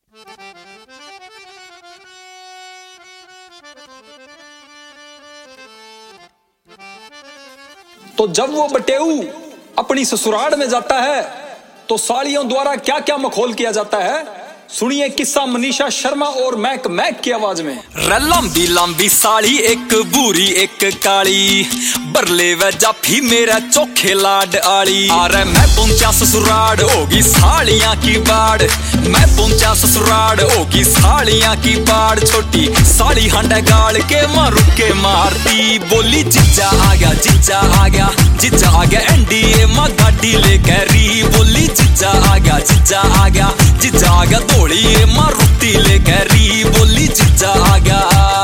तो जब वो बटेऊ अपनी ससुराल में जाता है तो साड़ियों द्वारा क्या क्या मखौल किया जाता है, सुनिए किस्सा मनीषा शर्मा और मैक की आवाज में। लंबी लंबी साड़ी एक बूरी एक काली, बरले व जाफी मेरा चोखे लाड आड़ी। अरे मैं पहुंचा ससुराल होगी साड़ियां की बाड़, मैं पहुंचा ससुराल होगी साड़ियां की बाड़। छोटी साड़ी हंडा गाड़ के मारू के मारती, बोली जीजा आ गया जीजा आ गया जीजा आ गया एनडीए मां गाड़ी लेकर री। बोली जीजा आ गया जीजा आ गया जीजा आ गया दौड़ी मारुति लेकर री। बोली जीजा आ गया।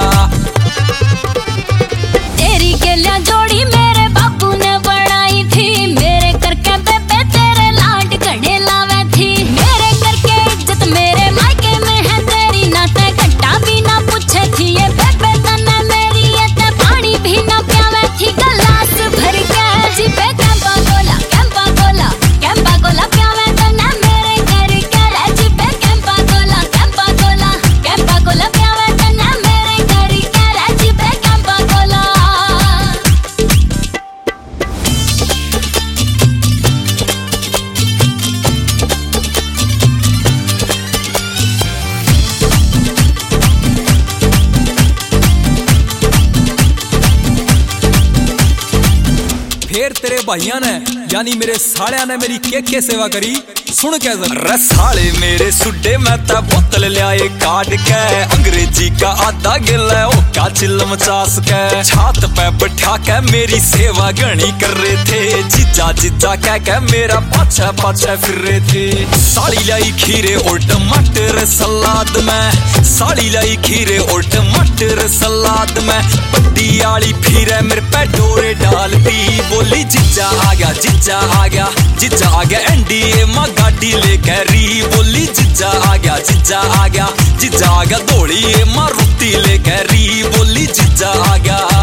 तेरी केलियां जोड़ी मेरे बाबू ने बनाई थी, मेरे करके बेबे तेरे लाड घड़े लावे थी। मेरे करके इज्जत मेरे मायके में है तेरी, ना ते घंटा भी ना पूछे थी ये बेबे तने मेरी, ये ते पानी भी ना प्यावे थी गिलास भर के। जी पे कैंपा गोला प्यावे तने मेरे करके। जी पे कैंपा गोला प्यावे तने मेरे करके। जी पे कैंपा गोला। फिर तेरे भाइयों ने यानी मेरे साड़िया ने मेरी के सेवा करी, सुन क्या रसाले मेरे सुड्डे मैं ता बोतल लियाए काट के। अंग्रेजी का आधा गिला ओ का चिल्लम चास के, छात पे बैठा के मेरी सेवा गणी कर रहे थे। जीजा जीजा कह के मेरा पाछा पाछा फिर रहे थे। साड़ी लाई खीरे और टमाटर सलाद में, साड़ी लाई खीरे और टमाटर सलाद में। बड्डी आली फिर मेरे पे डोरे डालती, बोली जीजा आ गया जीजा आ गया जीजा आ गया एनडीए मां गाड़ी लेकर री। बोली जीजा आ गया जीजा आ गया जीजा आ गया दौड़ी मारुति लेकर री। बोली जीजा आ गया।